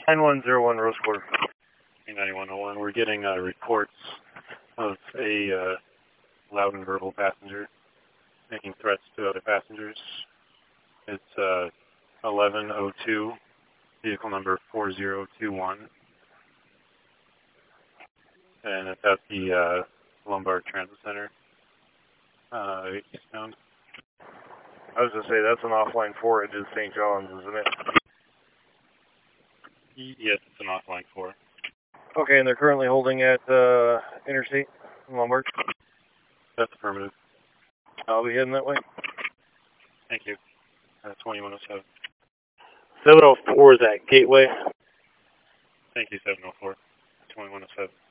9101 Rose Quarter. 9101. We're getting reports of a loud and verbal passenger making threats to other passengers. It's 1102, vehicle number 4021. And it's at the Lombard Transit Center, eastbound. I was going to say, that's an offline 4 into St. John's, isn't it? Yes, it's an offline 4. Okay, and they're currently holding at Interstate in Lombard? That's affirmative. I'll be heading that way. Thank you. 2107. 704 is at Gateway. Thank you, 704. 2107.